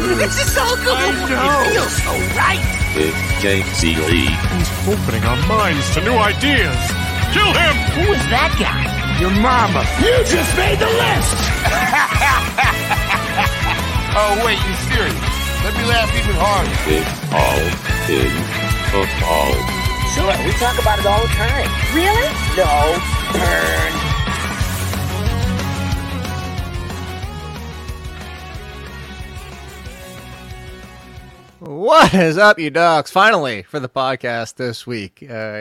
This is so cool. I know. It feels so right. It's JC Lee. He's opening our minds to new ideas. Kill him! Who is that guy? Your mama. You just made the list. Oh, wait, you're serious? Let me laugh even harder. It's all in football. Sure, we talk about it all the time. Really? No. Burn. What is up, you dogs? Finally, for the podcast this week.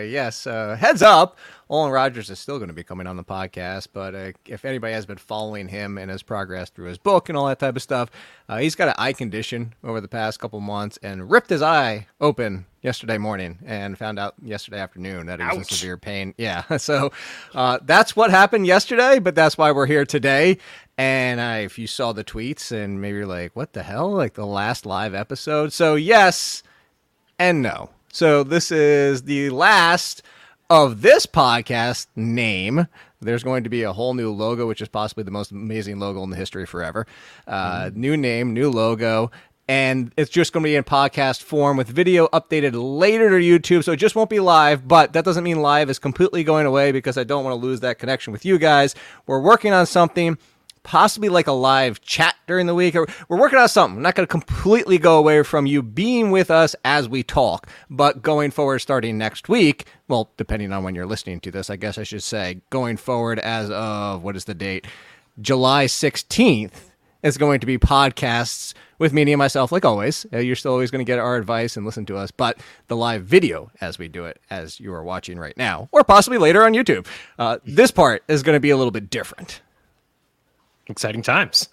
Heads up, Olin Rogers is still going to be coming on the podcast, but if anybody has been following him and his progress through his book and all that type of stuff, he's got an eye condition over the past couple months and ripped his eye open yesterday morning and found out yesterday afternoon that he was in severe pain. Yeah, so that's what happened yesterday, but that's why we're here today. And if you saw the tweets and maybe you're like, what the hell? Like the last live episode? So yes and no. So this is the last of this podcast name. There's going to be a whole new logo, which is possibly the most amazing logo in the history forever. New name, new logo. And it's just going to be in podcast form with video updated later to YouTube. So it just won't be live, but that doesn't mean live is completely going away because I don't want to lose that connection with you guys. We're working on something, possibly like a live chat during the week. We're working on something. We're not going to completely go away from you being with us as we talk, but going forward, starting next week, well, depending on when you're listening to this, I guess I should say, going forward as of, what is the date? July 16th is going to be podcasts with me and myself, like always. You're still always going to get our advice and listen to us, but the live video as we do it, as you are watching right now, or possibly later on YouTube. This part is going to be a little bit different. Exciting times.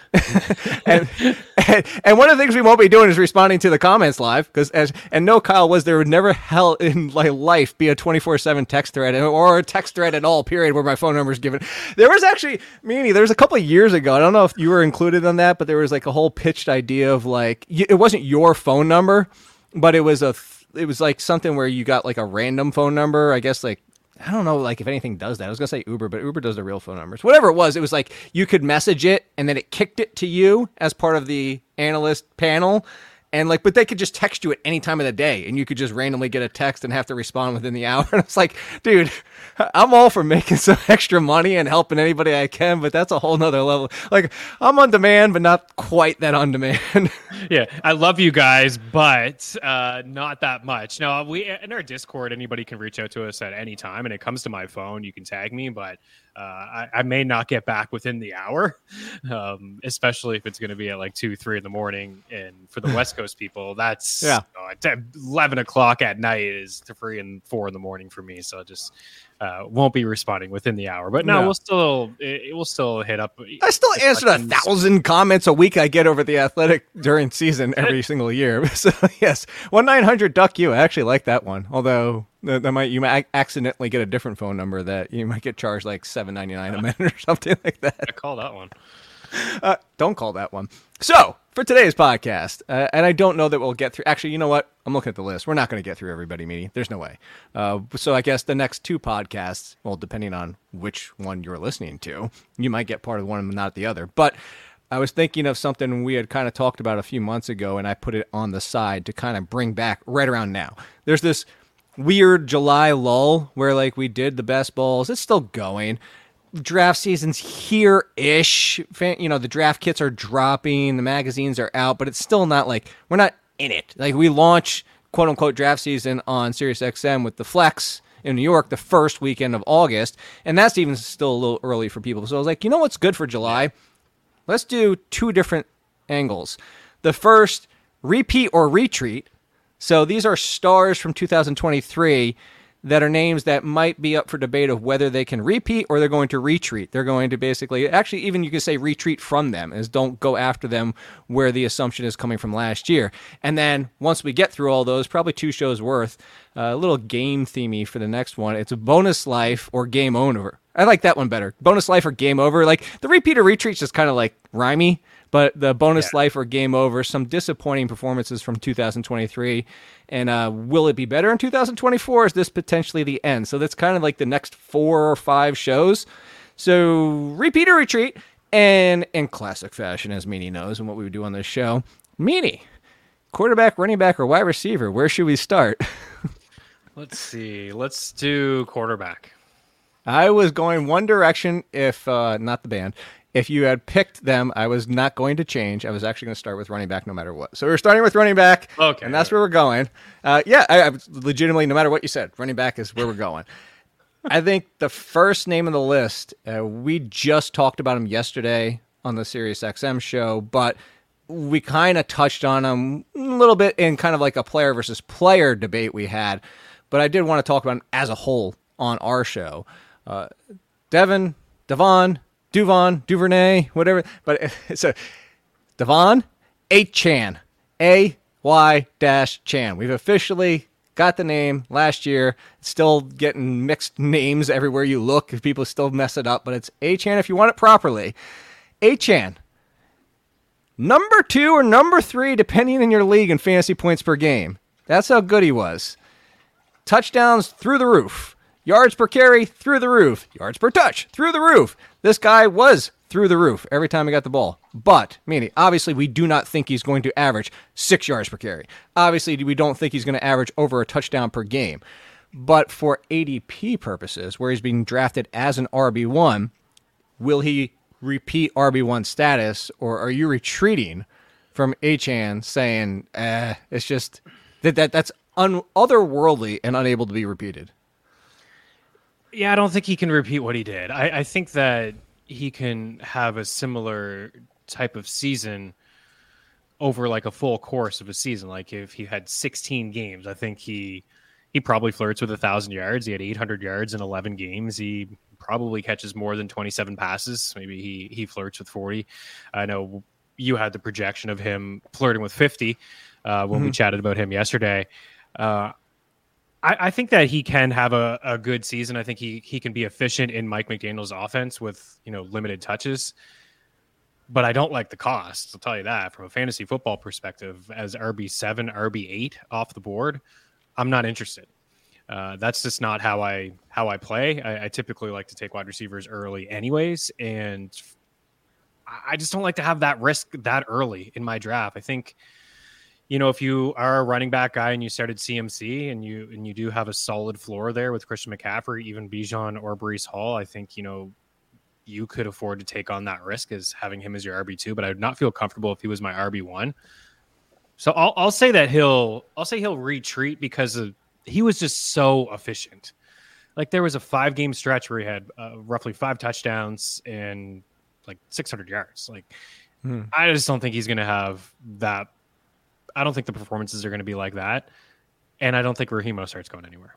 and one of the things we won't be doing is responding to the comments live, and no, Kyle, there would never hell in life be a 24/7 text thread or a text thread at all, period, where my phone number is given. There was actually, there was a couple of years ago, I don't know if you were included on that, but there was like a whole pitched idea of like, it wasn't your phone number, but it was like something where you got like a random phone number, I guess, like, I don't know, like if anything does that. I was going to say Uber, but Uber does the real phone numbers. Whatever it was like you could message it and then it kicked it to you as part of the analyst panel. And like, but they could just text you at any time of the day and you could just randomly get a text and have to respond within the hour. And it's like, dude, I'm all for making some extra money and helping anybody I can, but that's a whole nother level. Like, I'm on demand, but not quite that on demand. Yeah, I love you guys, but not that much. No, we in our Discord, anybody can reach out to us at any time, and it comes to my phone. You can tag me, but I may not get back within the hour, especially if it's going to be at like 2-3 in the morning. And for the West Coast people, that's 11 o'clock at night is 3 and 4 in the morning for me. So just won't be responding within the hour. But no, it will still hit up. I still answer 1,000 comments a week I get over the Athletic during season every single year. So yes, 1-900-DUCK-YOU. I actually like that one. Although you might accidentally get a different phone number that you might get charged like $7.99 a minute or something like that. I call that one. Don't call that one. So for today's podcast, and I don't know that we'll get through. Actually, you know what? I'm looking at the list. We're not going to get through everybody, Meaty. There's no way. So I guess the next 2 podcasts, well, depending on which one you're listening to, you might get part of one and not the other. But I was thinking of something we had kind of talked about a few months ago, and I put it on the side to kind of bring back right around now. There's this weird July lull where like we did the best balls. It's still going. Draft season's here-ish. The draft kits are dropping. The magazines are out, but it's still not like we're not in it. Like we launch quote-unquote draft season on SiriusXM with the Flex in New York the first weekend of August, and that's even still a little early for people. So I was like, you know what's good for July? Let's do 2 different angles. The first, repeat or retreat. So these are stars from 2023 that are names that might be up for debate of whether they can repeat or they're going to retreat. They're going to basically, actually even you could say retreat from them, is don't go after them where the assumption is coming from last year. And then once we get through all those, probably 2 shows worth, a little game themey for the next one. It's a bonus life or game over. I like that one better. Bonus life or game over. Like the repeat or retreat's just kind of like rhymey, but the bonus life or game over, some disappointing performances from 2023. And will it be better in 2024? Is this potentially the end? So that's kind of like the next 4 or 5 shows. So repeat or retreat. And in classic fashion, as Meanie knows and what we would do on this show, Meanie, quarterback, running back, or wide receiver, where should we start? Let's see. Let's do quarterback. I was going one direction if, not the band, if you had picked them, I was not going to change. I was actually going to start with running back no matter what. So we're starting with running back, okay, and that's where we're going. I legitimately, no matter what you said, running back is where we're going. I think the first name on the list, we just talked about him yesterday on the SiriusXM show, but we kind of touched on him a little bit in kind of like a player versus player debate we had, but I did want to talk about him as a whole on our show. Duvernay, whatever. But so Devon Achane, A-Y-Chan. We've officially got the name last year. Still getting mixed names everywhere you look. People still mess it up, but it's Achane if you want it properly. Achane, number 2 or number 3, depending on your league in fantasy points per game. That's how good he was. Touchdowns through the roof. Yards per carry, through the roof. Yards per touch, through the roof. This guy was through the roof every time he got the ball. But, meaning, obviously, we do not think he's going to average 6 yards per carry. Obviously, we don't think he's going to average over a touchdown per game. But for ADP purposes, where he's being drafted as an RB1, will he repeat RB1 status, or are you retreating from Achane saying, it's just that's otherworldly and unable to be repeated? Yeah, I don't think he can repeat what he did. I think that he can have a similar type of season over like a full course of a season. Like if he had 16 games, I think he probably flirts with 1,000 yards. He had 800 yards in 11 games. He probably catches more than 27 passes. Maybe he flirts with 40. I know you had the projection of him flirting with 50 when we chatted about him yesterday. I think that he can have a good season. I think he can be efficient in Mike McDaniel's offense with, limited touches. But I don't like the cost. I'll tell you that from a fantasy football perspective, as RB7, RB8 off the board, I'm not interested. That's just not how I play. I typically like to take wide receivers early anyways. And I just don't like to have that risk that early in my draft. I think, if you are a running back guy and you started CMC and you do have a solid floor there with Christian McCaffrey, even Bijan or Breece Hall, I think, you could afford to take on that risk as having him as your RB2, but I would not feel comfortable if he was my RB1. So I'll say that he'll retreat because he was just so efficient. Like there was a 5-game stretch where he had roughly 5 touchdowns and like 600 yards. Like I just don't think he's going to have that. I don't think the performances are going to be like that. And I don't think Rahimo starts going anywhere.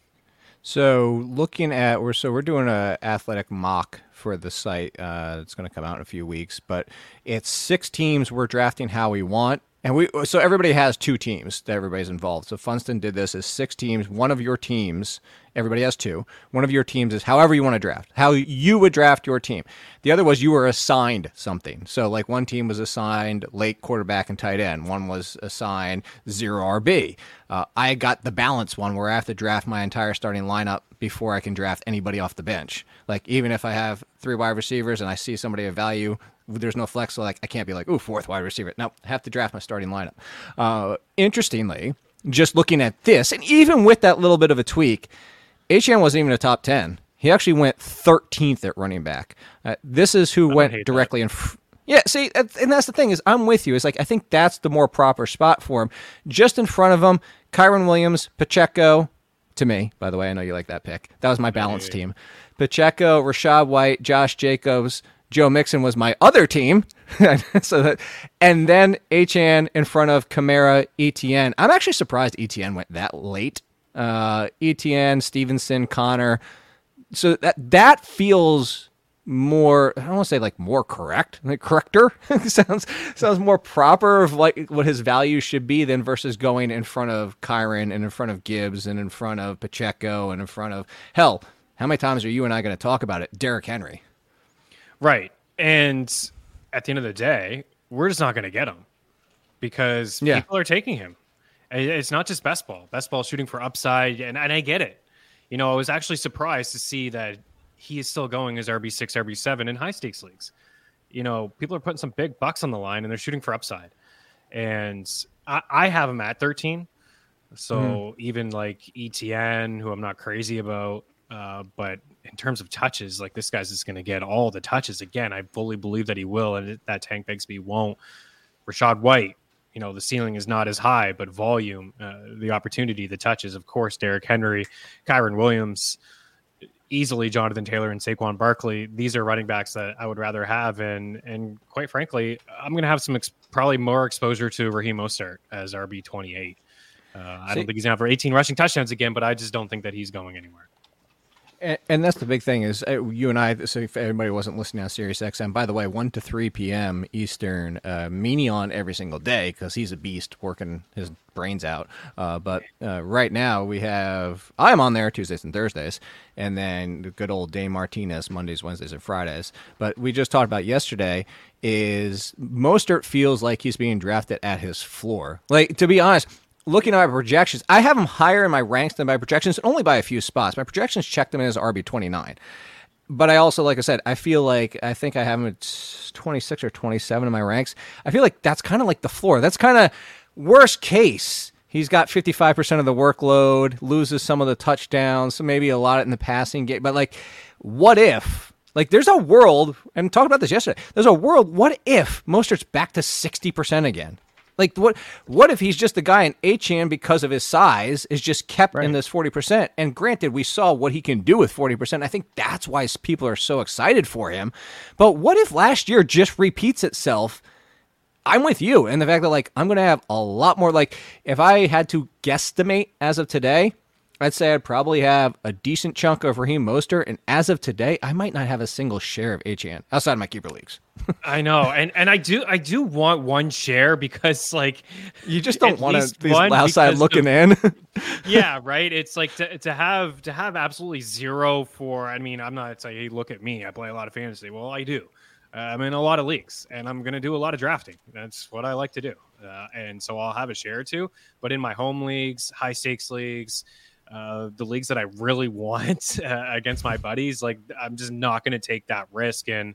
So looking at, we're doing a athletic mock for the site. It's going to come out in a few weeks, but it's 6 teams we're drafting how we want. And so everybody has 2 teams that everybody's involved. So Funston did this as 6 teams. One of your teams, everybody has 2. One of your teams is however you want to draft, how you would draft your team. The other was you were assigned something. So like one team was assigned late quarterback and tight end. One was assigned 0 RB. I got the balance one where I have to draft my entire starting lineup before I can draft anybody off the bench. Like even if I have 3 wide receivers and I see somebody of value, there's no flex, so like I can't be like, 4th wide receiver. No, I have to draft my starting lineup. Interestingly, just looking at this, and even with that little bit of a tweak, Achane wasn't even a top 10. He actually went 13th at running back. This is who went directly in. Yeah, see, and that's the thing is I'm with you. It's like I think that's the more proper spot for him. Just in front of him, Kyren Williams, Pacheco. To me, by the way, I know you like that pick. That was my balance team. Pacheco, Rashad White, Josh Jacobs. Joe Mixon was my other team. And then Achane in front of Kamara, Etienne. I'm actually surprised Etienne went that late. Etienne, Stevenson, Connor. So that feels more, I don't want to say like more correct, like correcter. sounds more proper of like what his value should be than versus going in front of Kyren and in front of Gibbs and in front of Pacheco and in front of, hell, how many times are you and I going to talk about it? Derrick Henry. Right. And at the end of the day, we're just not going to get him because people are taking him. It's not just best ball. Best ball shooting for upside, and I get it. I was actually surprised to see that he is still going as RB6, RB7 in high-stakes leagues. people are putting some big bucks on the line and they're shooting for upside. And I have him at 13. So even like ETN, who I'm not crazy about, but in terms of touches, like this guy's just going to get all the touches again. I fully believe that he will, and that Tank Bigsby won't. Rashad White, the ceiling is not as high, but volume, the opportunity, the touches, of course, Derrick Henry, Kyron Williams, easily Jonathan Taylor and Saquon Barkley. These are running backs that I would rather have. And quite frankly, I'm going to have some probably more exposure to Raheem Mostert as RB28. I don't think he's going to have 18 rushing touchdowns again, but I just don't think that he's going anywhere. And that's the big thing is you and I, so if everybody wasn't listening on Sirius XM, by the way, 1 to 3 p.m. Eastern, Meanie on every single day because he's a beast working his brains out. But right now I'm on there Tuesdays and Thursdays, and then the good old Dane Martinez Mondays, Wednesdays, and Fridays. But we just talked about yesterday is Mostert feels like he's being drafted at his floor. Like, to be honest, looking at my projections, I have him higher in my ranks than my projections, only by a few spots. My projections checked him in as RB29. But I also, like I said, I think I have him at 26 or 27 in my ranks. I feel like that's kind of like the floor. That's kind of worst case. He's got 55% of the workload, loses some of the touchdowns, so maybe a lot in the passing game. But, like, what if? Like, there's a world, and talked about this yesterday, there's a world, what if Mostert's back to 60% again? Like, what if he's just the guy in Achane because of his size is just kept in this 40%? And granted, we saw what he can do with 40%. I think that's why people are so excited for him. But what if last year just repeats itself? I'm with you. And the fact that, like, I'm going to have a lot more, like, if I had to guesstimate as of today, I'd say I'd probably have a decent chunk of Raheem Mostert, and as of today, I might not have a single share of Achane outside of my keeper leagues. I know, and I do want one share because, like, you just don't want these outside looking in. Yeah, right. It's like to have absolutely zero for. I mean, I'm not saying, hey, look at me, I play a lot of fantasy. Well, I do. I'm in a lot of leagues, and I'm going to do a lot of drafting. That's what I like to do, and so I'll have a share or two. But in my home leagues, high stakes leagues. The leagues that I really want against my buddies, like, I'm just not going to take that risk. And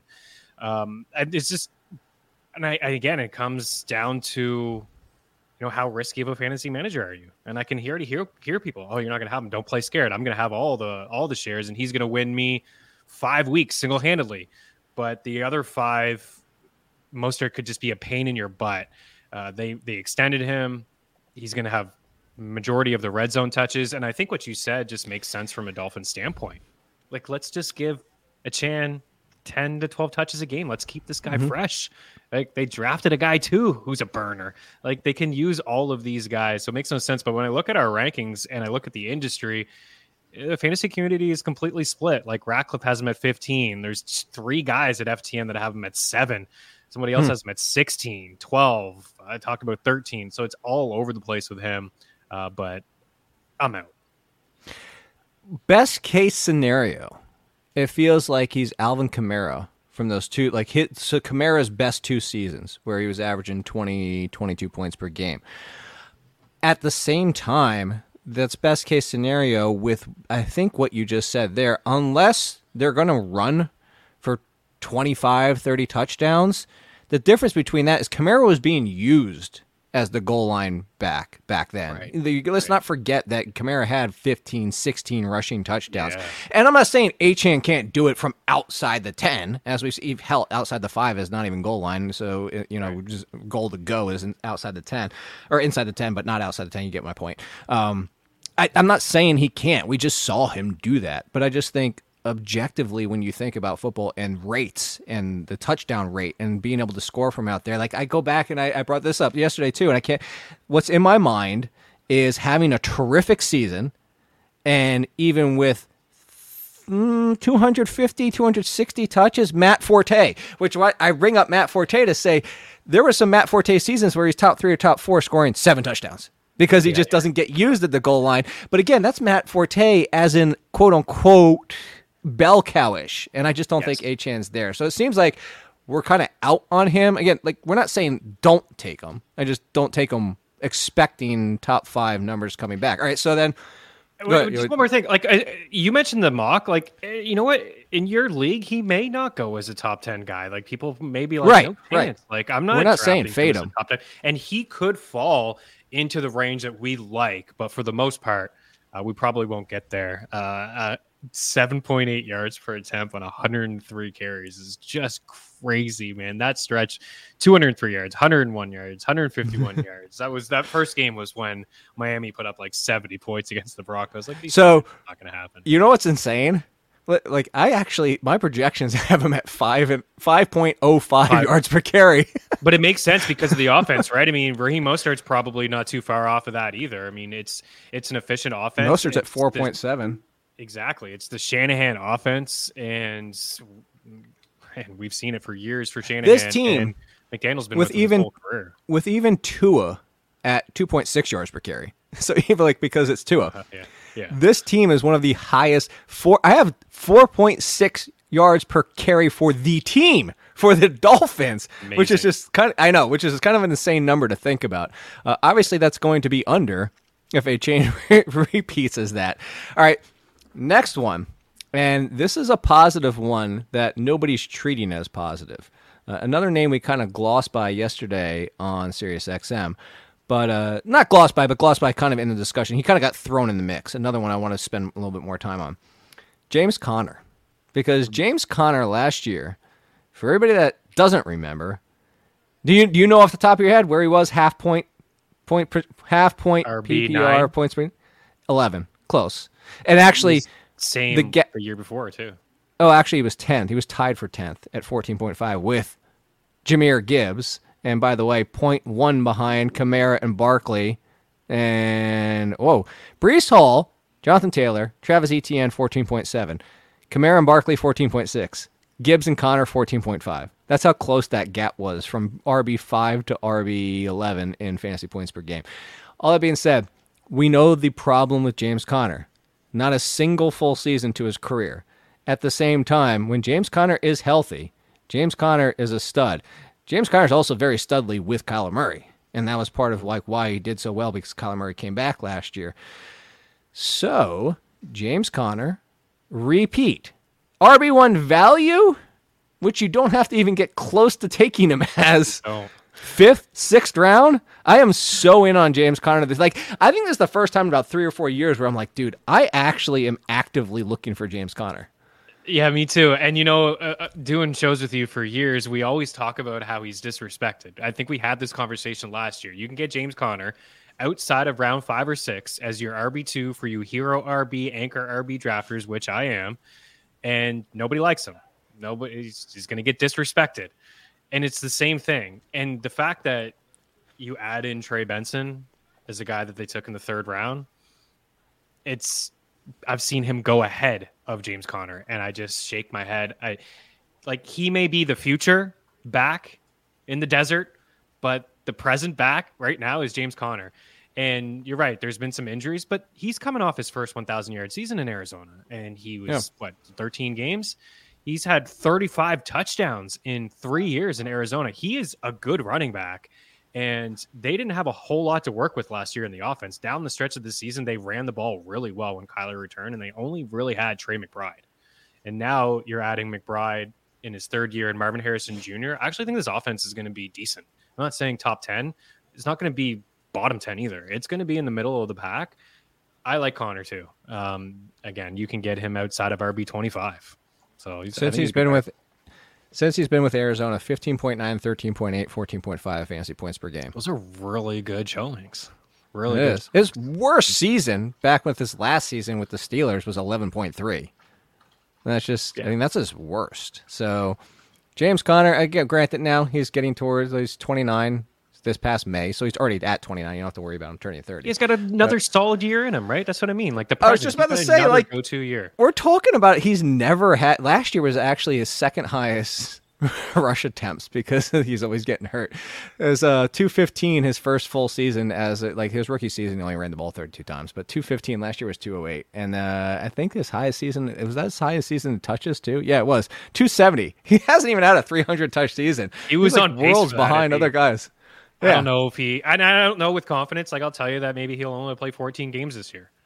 it's just, and again, it comes down to, how risky of a fantasy manager are you? And I can hear people, oh, you're not going to have him. Don't play scared. I'm going to have all the shares, and he's going to win me 5 weeks single-handedly. But the other 5, Mostert could just be a pain in your butt. They extended him. He's going to have majority of the red zone touches, and I think what you said just makes sense from a Dolphin standpoint. Like, let's just give Achane 10 to 12 touches a game. Let's keep this guy fresh. Like, they drafted a guy too who's a burner. Like, they can use all of these guys, so it makes no sense. But when I look at our rankings and I look at the industry, the fantasy community is completely split. Like, Ratcliffe has him at 15. There's 3 guys at FTN that have him at 7. Somebody else has him at 16, 12. I talked about 13. So it's all over the place with him. But I'm out. Best case scenario, it feels like he's Alvin Kamara from those two, so Kamara's best 2 seasons where he was averaging 20, 22 points per game. At the same time, that's best case scenario with, I think, what you just said there, unless they're going to run for 25, 30 touchdowns. The difference between that is Kamara was being used as the goal line back then. Right. Let's not forget that Kamara had 15, 16 rushing touchdowns. Yeah. And I'm not saying Achane can't do it from outside the 10, as we see, hell, outside the 5 is not even goal line. So, just goal to go is outside the 10, or inside the 10, but not outside the 10. You get my point. I'm not saying he can't. We just saw him do that. But I just think, objectively, when you think about football and rates and the touchdown rate and being able to score from out there, like, I go back and I brought this up yesterday too, and what's in my mind is having a terrific season, and even with 250, 260 touches, Matt Forte, which I bring up Matt Forte to say there were some Matt Forte seasons where he's top 3 or top 4 scoring 7 touchdowns. Because he just doesn't get used at the goal line. But again, that's Matt Forte as in quote unquote bell cowish, and I just don't think Achane's there. So it seems like we're kind of out on him. Again, like, we're not saying don't take him. I just don't take him expecting top 5 numbers coming back. All right, so then Just one more thing. Like you mentioned the mock. Like you know what? In your league, he may not go as a top 10 guy. Like people may be like, no chance. Like I'm not. We're not saying fade him. Top 10. And he could fall into the range that we like, but for the most part, we probably won't get there. 7.8 yards per attempt on 103 carries is just crazy, man. That stretch, 203 yards, 101 yards, 151 yards. That first game was when Miami put up like 70 points against the Broncos. Like, so not going to happen. You know what's insane? Like my projections have him at 5.05 yards per carry. But it makes sense because of the offense, right? I mean, Raheem Mostert's probably not too far off of that either. I mean, it's an efficient offense. Mostert's at 4.7. Exactly. It's the Shanahan offense, and we've seen it for years for Shanahan. This team, and McDaniel's been with his whole career. With even Tua at 2.6 yards per carry. So even like because it's Tua. Yeah. This team is one of the highest. I have 4.6 yards per carry for the team, for the Dolphins, Amazing. which is just kind of an insane number to think about. Obviously, that's going to be under if a chain repeats as that. All right. Next one, and this is a positive one that nobody's treating as positive. Another name we kind of glossed by yesterday on SiriusXM, but not glossed by, but glossed by kind of in the discussion. He kind of got thrown in the mix. Another one I want to spend a little bit more time on. James Conner. Because James Conner last year, for everybody that doesn't remember, do you know off the top of your head where he was half point RB9. PPR points per 11. Close. And actually, same the year before too. Oh, actually, he was 10th. He was tied for 10th at 14.5 with Jahmyr Gibbs. And by the way, 0.1 behind Kamara and Barkley. And, Breece Hall, Jonathan Taylor, Travis Etienne, 14.7. Kamara and Barkley, 14.6. Gibbs and Connor, 14.5. That's how close that gap was from RB5 to RB11 in fantasy points per game. All that being said, we know the problem with James Conner. Not a single full season to his career. At the same time, when James Conner is healthy, James Conner is a stud. James Conner is also very studly with Kyler Murray, and that was part of like why he did so well because Kyler Murray came back last year. So, James Conner, repeat. RB1 value, which you don't have to even get close to taking him as. Oh. 5th, 6th round. I am so in on James Conner. Like, I think this is the first time in about 3 or 4 years where I'm like, dude, I actually am actively looking for James Conner. Yeah, me too. And, doing shows with you for years, we always talk about how he's disrespected. I think we had this conversation last year. You can get James Conner outside of round 5 or 6 as your RB2 for you hero RB, anchor RB drafters, which I am, and nobody likes him. He's going to get disrespected. And it's the same thing. And the fact that you add in Trey Benson as a guy that they took in the 3rd round, I've seen him go ahead of James Conner, and I just shake my head. He may be the future back in the desert, but the present back right now is James Conner. And you're right, there's been some injuries, but he's coming off his first 1,000-yard season in Arizona, and he was, 13 games? He's had 35 touchdowns in 3 years in Arizona. He is a good running back, and they didn't have a whole lot to work with last year in the offense. Down the stretch of the season, they ran the ball really well when Kyler returned, and they only really had Trey McBride. And now you're adding McBride in his 3rd year and Marvin Harrison Jr. I actually think this offense is going to be decent. I'm not saying top 10. It's not going to be bottom 10 either. It's going to be in the middle of the pack. I like Conner too. Again, you can get him outside of RB25. So since he's been with Arizona, 15.9, 13.8, 14.5 fantasy points per game. Those are really good showings. Really it good. Is. His worst season back with this last season with the Steelers was 11.3. That's just, I mean, that's his worst. So James Conner, again, granted now he's getting towards, he's 29 this past May, so he's already at 29. You don't have to worry about him turning 30. He's got another solid year in him, right? That's what I mean. Like I was just about to say, like, go-to year. We're talking about he's never had. Last year was actually his 2nd highest rush attempts because he's always getting hurt. It was 215 his first full season as his rookie season. He only ran the ball 32 times, but 215 last year was 208, and I think his highest season was that his highest season in touches too. Yeah, it was 270. He hasn't even had a 300 touch season. He was on worlds behind other guys. Yeah. I don't know if I don't know with confidence. Like, I'll tell you that maybe he'll only play 14 games this year.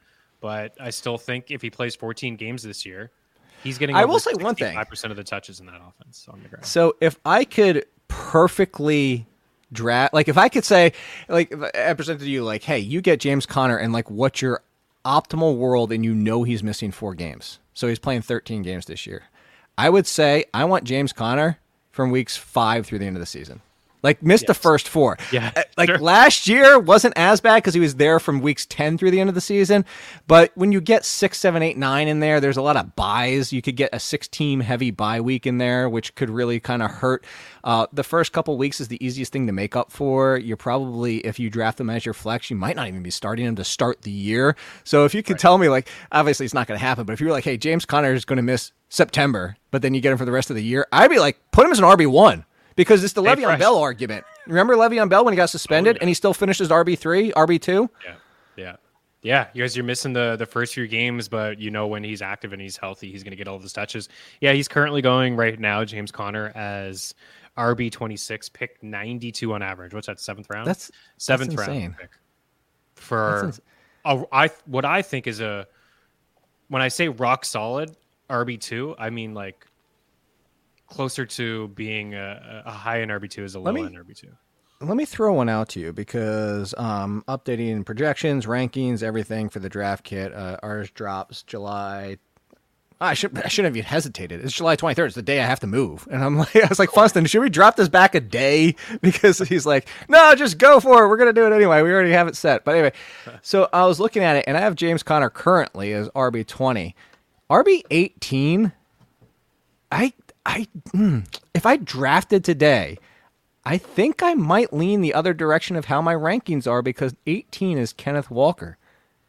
but I still think if he plays 14 games this year, he's getting. I will say one thing: 5% of the touches in that offense on the ground. So if I could perfectly draft, like if I could say, like if I presented to you, like, hey, you get James Conner, and like, what's your optimal world, and you know he's missing 4 games, so he's playing 13 games this year. I would say I want James Conner from weeks 5 through the end of the season. Like, missed the first 4. Yeah, like sure. last year wasn't as bad because he was there from weeks 10 through the end of the season. But when you get 6, 7, 8, 9 in there, there's a lot of buys. You could get a 6-team heavy bye week in there, which could really kind of hurt. The first couple weeks is the easiest thing to make up for. You're probably, if you draft them as your flex, you might not even be starting him to start the year. So if you could tell me, like, obviously it's not going to happen, but if you were like, hey, James Conner is going to miss September, but then you get him for the rest of the year, I'd be like, put him as an RB1. Because it's the Le'Veon Bell argument. Remember Le'Veon Bell when he got suspended and he still finished as RB3, RB2? Yeah. You guys, you're missing the first few games, but you know when he's active and he's healthy, he's going to get all those touches. Yeah, he's currently going right now, James Conner, as RB26, pick 92 on average. What's that, 7th round? That's 7th round pick. For what I think is when I say rock solid RB2, I mean like closer to being a high end RB2 as a low end RB2. Let me throw one out to you because updating projections, rankings, everything for the draft kit. Ours drops July. I shouldn't have even hesitated. It's July 23rd. It's the day I have to move. And I was like, Funston, should we drop this back a day? Because he's like, no, just go for it. We're going to do it anyway. We already have it set. But anyway, so I was looking at it, and I have James Conner currently as RB20. RB18, if I drafted today, I think I might lean the other direction of how my rankings are because 18 is Kenneth Walker.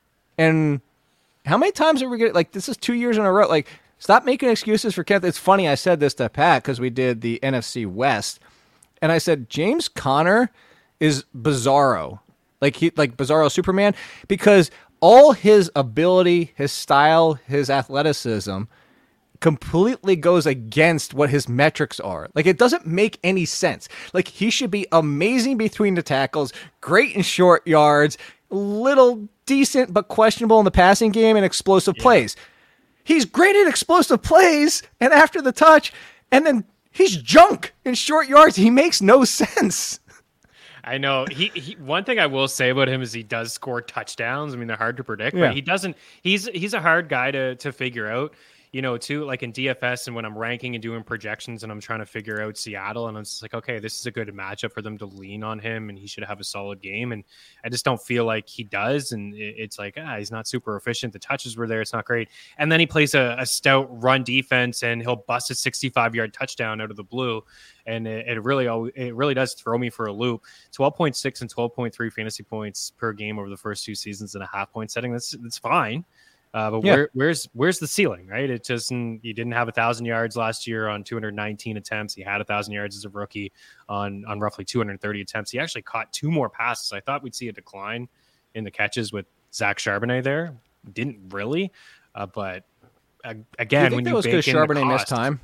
And how many times are we going to, like, this is 2 years in a row. Like, stop making excuses for Kenneth. It's funny, I said this to Pat because we did the NFC West. And I said, James Conner is Bizarro. Like Bizarro Superman. Because all his ability, his style, his athleticism completely goes against what his metrics are. Like, it doesn't make any sense. Like, he should be amazing between the tackles, great in short yards, little decent but questionable in the passing game and explosive plays. He's great at explosive plays and after the touch, and then he's junk in short yards. He makes no sense. I know. He one thing I will say about him is he does score touchdowns. I mean, they're hard to predict, but he doesn't. He's a hard guy to figure out. You know, too, like in DFS and when I'm ranking and doing projections and I'm trying to figure out Seattle and I'm just like, okay, this is a good matchup for them to lean on him and he should have a solid game. And I just don't feel like he does. And it's like, he's not super efficient. The touches were there. It's not great. And then he plays a stout run defense and he'll bust a 65-yard touchdown out of the blue. And it really does throw me for a loop. 12.6 and 12.3 fantasy points per game over the first 2 seasons in a half-point setting. That's fine. But where's the ceiling, right? It just, he didn't have 1,000 yards last year on 219 attempts. He had 1,000 yards as a rookie on roughly 230 attempts. He actually caught 2 more passes. I thought we'd see a decline in the catches with Zach Charbonnet there. Didn't really. But again, when you bake in the cost, Charbonnet missed time.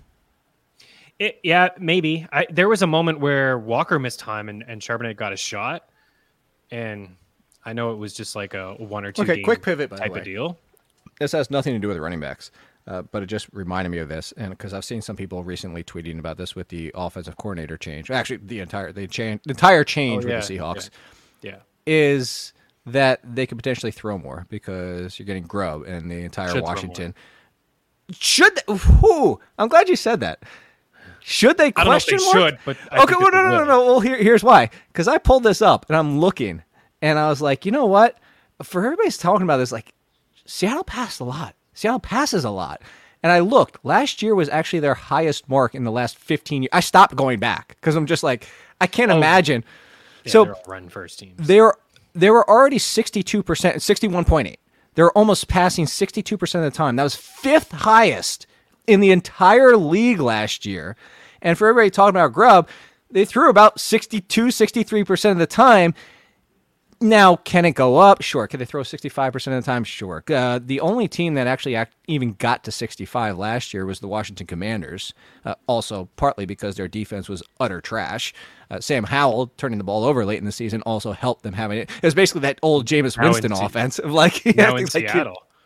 Yeah, maybe. There was a moment where Walker missed time and Charbonnet got a shot. And I know it was just like a 1 or 2 game quick pivot, by the type way. of deal. This has nothing to do with running backs, but it just reminded me of this, and because I've seen some people recently tweeting about this with the offensive coordinator change. Actually, the entire change with the Seahawks is that they could potentially throw more because you're getting Grubb and the entire Washington. I'm glad you said that. Should they question I don't know if they mark? should, but okay, well, no. Well, here's why. Because I pulled this up and I'm looking, and I was like, you know what? For everybody's talking about this, like, Seattle passed a lot. Seattle passes a lot. And I looked. Last year was actually their highest mark in the last 15 years. I stopped going back because I'm just like, I can't imagine. Yeah, so they're all run first teams. They were already 62%, 61.8. They were almost passing 62% of the time. That was 5th highest in the entire league last year. And for everybody talking about Grubb, they threw about 62, 63% of the time. Now, can it go up? Sure. Can they throw 65% of the time? Sure. The only team that actually even got to 65 last year was the Washington Commanders, also partly because their defense was utter trash. Sam Howell turning the ball over late in the season also helped them having it. It was basically that old Jameis Winston offense. Like, now in Seattle.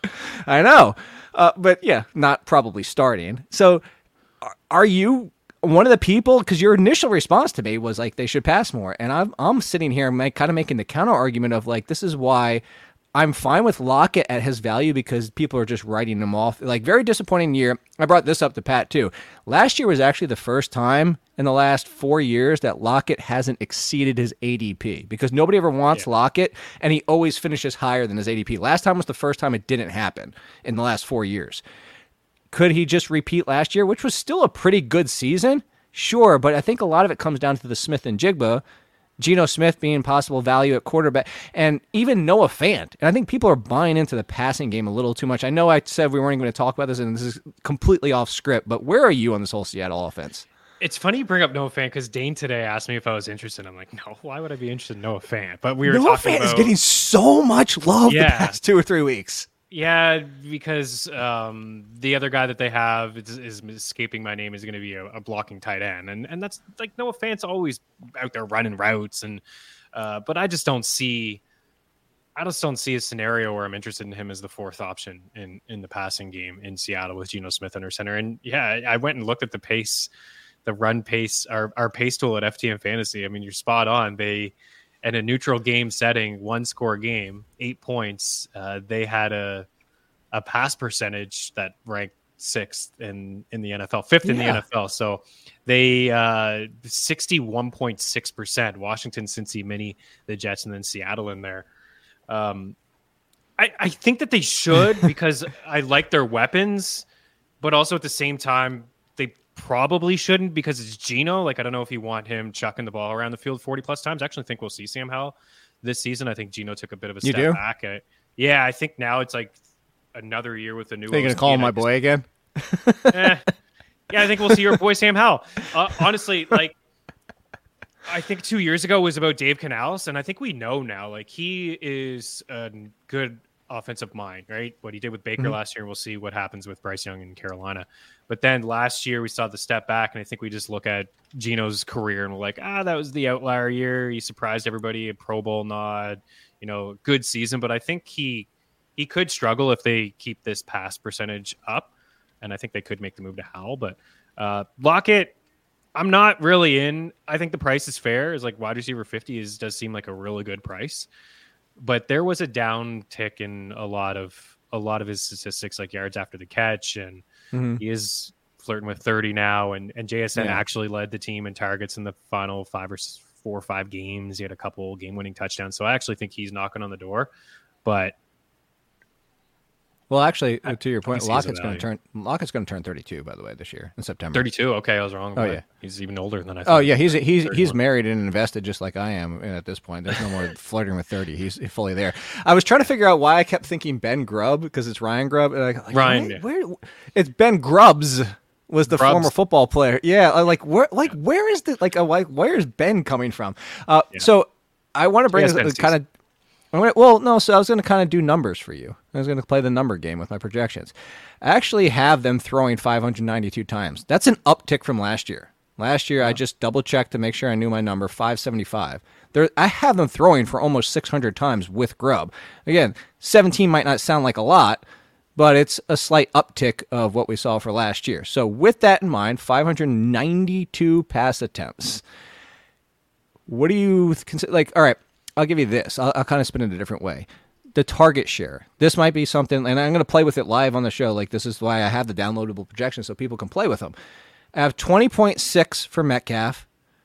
I know. But yeah, not probably starting. So are you one of the people, because your initial response to me was like they should pass more, and I'm sitting here kind of making the counter argument of like this is why I'm fine with Lockett at his value, because people are just writing him off. Like, very disappointing year. I brought this up to Pat too. Last year was actually the first time in the last 4 years that Lockett hasn't exceeded his ADP, because nobody ever wants Lockett, and he always finishes higher than his ADP. Last time was the first time it didn't happen in the last 4 years. Could he just repeat last year, which was still a pretty good season? Sure, but I think a lot of it comes down to the Smith and Jigba, Geno Smith being possible value at quarterback, and even Noah Fant. And I think people are buying into the passing game a little too much. I know I said we weren't going to talk about this, and this is completely off script, but where are you on this whole Seattle offense? It's funny you bring up Noah Fant, because Dane today asked me if I was interested. I'm like, no, why would I be interested in Noah Fant? But we were Noah talking Fant about... is getting so much love the past 2 or 3 weeks. Yeah, because the other guy that they have is escaping my name, is going to be a blocking tight end, and that's like Noah Fant's always out there running routes, and but I just don't see a scenario where I'm interested in him as the fourth option in the passing game in Seattle with Geno Smith under center. And yeah, I went and looked at the run pace, our pace tool at FTM Fantasy. I mean, you're spot on. They, in a neutral game setting, 1-score game, 8 points, they had a pass percentage that ranked 6th in the NFL, 5th in the NFL. So they 61.6%, Washington, Cincy, Mini, the Jets, and then Seattle in there. I think that they should, because I like their weapons, but also at the same time, they probably shouldn't, because it's Geno. Like, I don't know if you want him chucking the ball around the field 40 plus times. I actually think we'll see Sam Howell this season. I think Geno took a bit of a step back. Yeah, I think now it's like another year with the new. Are you going to call him my boy again? Yeah, I think we'll see your boy Sam Howell. Honestly, like, I think 2 years ago was about Dave Canales, and I think we know now, like, he is a good offensive mind, right? What he did with Baker last year, we'll see what happens with Bryce Young in Carolina. But then last year we saw the step back, and I think we just look at Geno's career and we're like, that was the outlier year. He surprised everybody, a Pro Bowl nod, good season. But I think he could struggle if they keep this pass percentage up, and I think they could make the move to Howell. But Lockett, I'm not really in. I think the price is fair. Is like wide receiver 50 does seem like a really good price. But there was a down tick in a lot of his statistics, like yards after the catch, and he is flirting with 30 now. And JSN actually led the team in targets in the final 4 or 5 games. He had a couple game-winning touchdowns, so I actually think he's knocking on the door. But well, actually, to your point, Lockett's going to turn 32, by the way, this year in September. 32. Okay, I was wrong. Yeah, he's even older than I thought. Oh yeah, he's married and invested just like I am at this point. There's no more flirting with 30. He's fully there. I was trying to figure out why I kept thinking Ben Grubb, because it's Ryan Grubb. And Ryan, where it's Ben Grubbs was the former football player. Yeah, where is the where is Ben coming from? So I want to bring this kind of. So I was going to kind of do numbers for you. I was going to play the number game with my projections. I actually have them throwing 592 times. That's an uptick from last year. Last year, I just double-checked to make sure I knew my number, 575. I have them throwing for almost 600 times with Grubb. Again, 17 might not sound like a lot, but it's a slight uptick of what we saw for last year. So with that in mind, 592 pass attempts. What do you consider? All right. I'll give you this. I'll kind of spin it a different way. The target share. This might be something, and I'm going to play with it live on the show. Like, this is why I have the downloadable projections so people can play with them. I have 20.6 for Metcalf,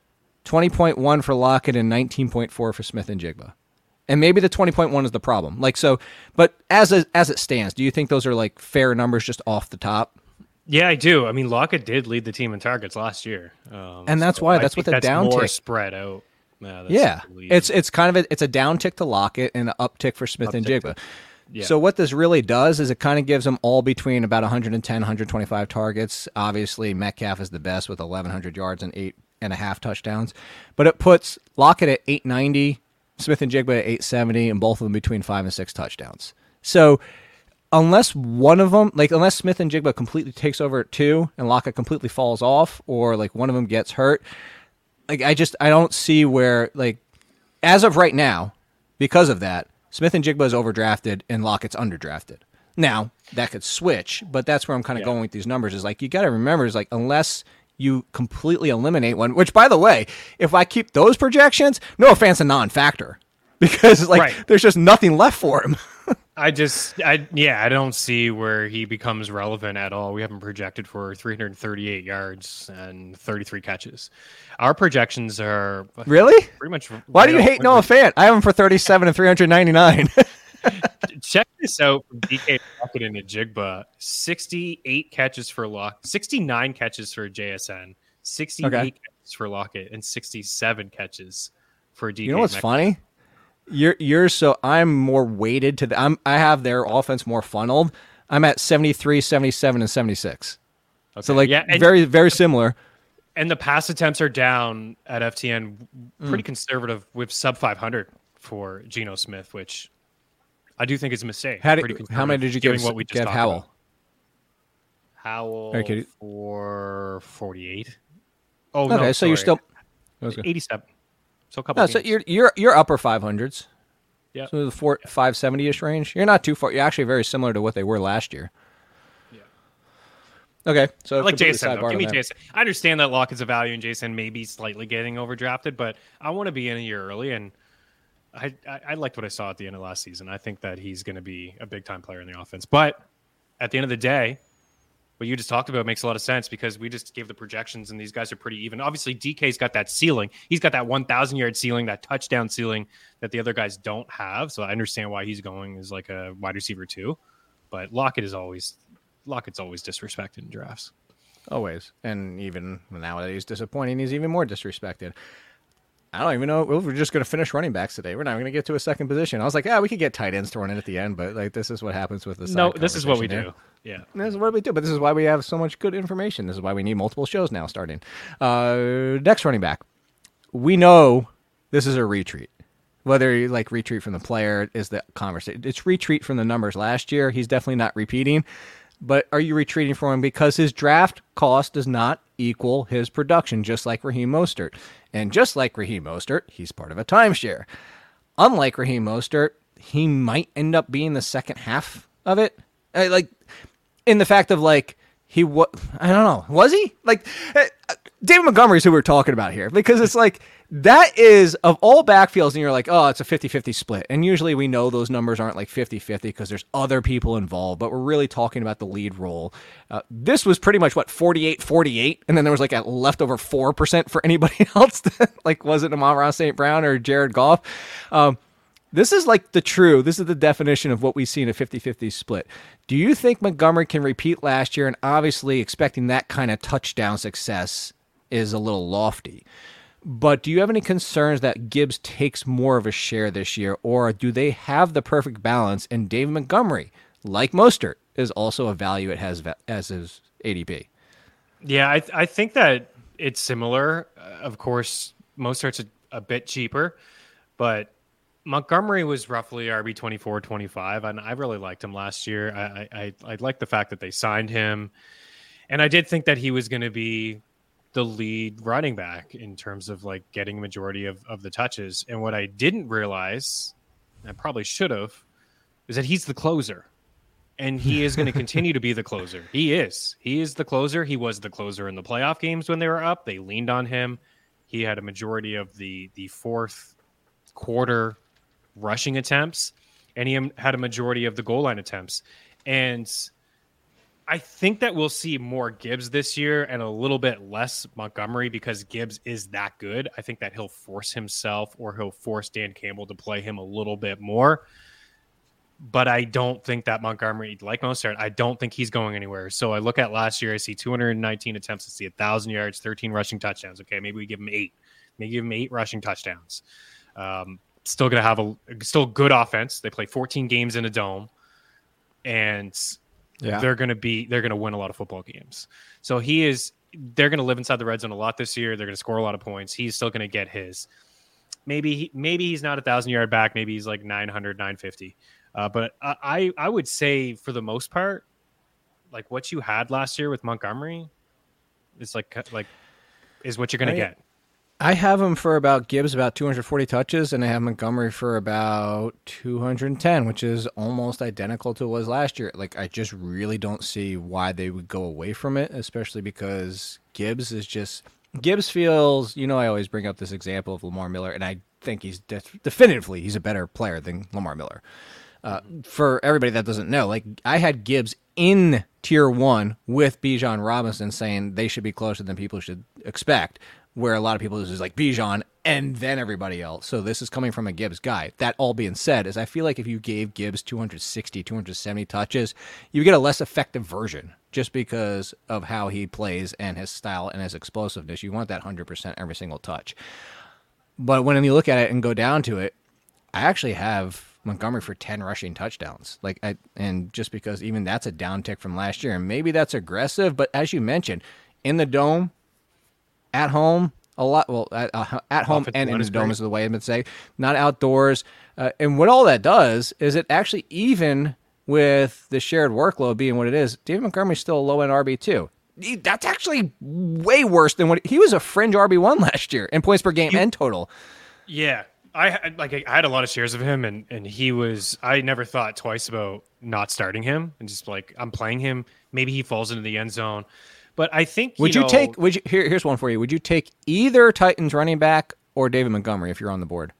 20.1 for Lockett, and 19.4 for Smith and Jigba. And maybe the 20.1 is the problem. But as it stands, do you think those are like fair numbers just off the top? Yeah, I do. I mean, Lockett did lead the team in targets last year, and that's why that's with a down more tick. Spread out. It's kind of it's a down tick to Lockett and an uptick for Smith and Jigba. So what this really does is it kind of gives them all between about 110, 125 targets. Obviously, Metcalf is the best with 1,100 yards and 8.5 touchdowns. But it puts Lockett at 890, Smith and Jigba at 870, and both of them between 5 and 6 touchdowns. So unless one of them, unless Smith and Jigba completely takes over at 2 and Lockett completely falls off, or one of them gets hurt, I don't see where, as of right now, because of that, Smith and Jigba is overdrafted and Lockett's underdrafted. Now, that could switch, but that's where I'm kind of going with these numbers is like, you got to remember is like, unless you completely eliminate one, which by the way, if I keep those projections, Noah Fant's a non-factor because there's just nothing left for him. I don't see where he becomes relevant at all. We haven't projected for 338 yards and 33 catches. Our projections are really pretty much. Why do you hate Noah Fant? I have him for 37 and 399. Check this out from DK Lockett and Ajigba. 68 catches for Lockett, 69 catches for JSN, 68 catches for Lockett, and 67 catches for DK. You know what's funny? I'm more weighted to I have their offense more funneled. I'm at 73, 77, and 76. Okay. So very, very similar. And the pass attempts are down at FTN pretty conservative with sub 500 for Geno Smith, which I do think is a mistake. How many did you give Howell? About. Howell for 48. Oh, okay, no, so you're still 87. So a couple. So you're upper 500s. Yeah. So the 570-ish range. You're not too far. You're actually very similar to what they were last year. Yeah. Okay. So I like Jason. Give me Jason. I understand that Lockett's a value and Jason may be slightly getting overdrafted, but I want to be in a year early, and I liked what I saw at the end of last season. I think that he's going to be a big time player in the offense. But at the end of the day, what you just talked about makes a lot of sense because we just gave the projections and these guys are pretty even. Obviously, DK's got that ceiling. He's got that 1,000-yard ceiling, that touchdown ceiling that the other guys don't have. So I understand why he's going as like a wide receiver too. But Lockett's always disrespected in drafts. Always. And even now that he's disappointing, he's even more disrespected. I don't even know. We're just going to finish running backs today. We're not going to get to a second position. I was like, we could get tight ends thrown in at the end, but like this is what happens with this. No, this is what we do. Yeah, this is what we do. But this is why we have so much good information. This is why we need multiple shows now starting. Next running back. We know this is a retreat. Whether you like retreat from the player is the conversation. It's retreat from the numbers last year. He's definitely not repeating. But are you retreating from him because his draft cost does not equal his production, just like Raheem Mostert? And just like Raheem Mostert, he's part of a timeshare. Unlike Raheem Mostert, he might end up being the second half of it. Like, in the fact of, like, I don't know. Was he? Like, David Montgomery is who we're talking about here. Because it's like, that is, of all backfields, and you're like, oh, it's a 50-50 split. And usually we know those numbers aren't like 50-50 because there's other people involved. But we're really talking about the lead role. This was pretty much, 48-48. And then there was like a leftover 4% for anybody else that like wasn't Amon-Ra St. Brown or Jared Goff. This is the definition of what we see in a 50-50 split. Do you think Montgomery can repeat last year? And obviously expecting that kind of touchdown success is a little lofty. But do you have any concerns that Gibbs takes more of a share this year? Or do they have the perfect balance? And David Montgomery, like Mostert, is also a value as his ADP. Yeah, I think that it's similar. Of course, Mostert's a bit cheaper, but Montgomery was roughly RB 24, 25, and I really liked him last year. I liked the fact that they signed him, and I did think that he was going to be the lead running back in terms of like getting a majority of the touches. And what I didn't realize, I probably should have, is that he's the closer, and he is going to continue to be the closer. He is the closer. He was the closer in the playoff games when they were up. They leaned on him. He had a majority of the fourth quarter rushing attempts, and he had a majority of the goal line attempts. And I think that we'll see more Gibbs this year and a little bit less Montgomery because Gibbs is that good. I think that he'll force himself or he'll force Dan Campbell to play him a little bit more. But I don't think that Montgomery, like Mostert, I don't think he's going anywhere. So I look at last year, I see 219 attempts, I see 1,000 yards, 13 rushing touchdowns. Okay, maybe we give him 8. Maybe give him 8 rushing touchdowns. Still going to have a good offense. They play 14 games in a dome, and they're going to win a lot of football games. So they're going to live inside the red zone a lot this year. They're going to score a lot of points. He's still going to get his. Maybe he's not 1,000-yard back. Maybe he's like 900, 950. But I would say for the most part, like what you had last year with Montgomery is is what you're going to get. I have him for about Gibbs about 240 touches, and I have Montgomery for about 210, which is almost identical to what was last year. Like, I just really don't see why they would go away from it, especially because Gibbs feels, I always bring up this example of Lamar Miller, and I think he's definitively he's a better player than Lamar Miller. For everybody that doesn't know, like, I had Gibbs in tier 1 with Bijan Robinson, saying they should be closer than people should expect, where a lot of people is like Bijan and then everybody else. So this is coming from a Gibbs guy. That all being said, is I feel like if you gave Gibbs 260, 270 touches, you get a less effective version just because of how he plays and his style and his explosiveness. You want that 100% every single touch. But when you look at it and go down to it, I actually have Montgomery for 10 rushing touchdowns. And just because even that's a downtick from last year, and maybe that's aggressive, but as you mentioned, in the dome, at home, a lot. Well, at home and in the dome is the way I would say. Not outdoors. And what all that does is it actually, even with the shared workload being what it is, David Montgomery's still a low-end RB2. That's actually way worse than what he was a fringe RB1 last year in points per game and total. Yeah. I had a lot of shares of him, and he was. I never thought twice about not starting him, and just like, I'm playing him. Maybe he falls into the end zone. But I think here's one for you. Would you take either Titans running back or David Montgomery if you're on the board?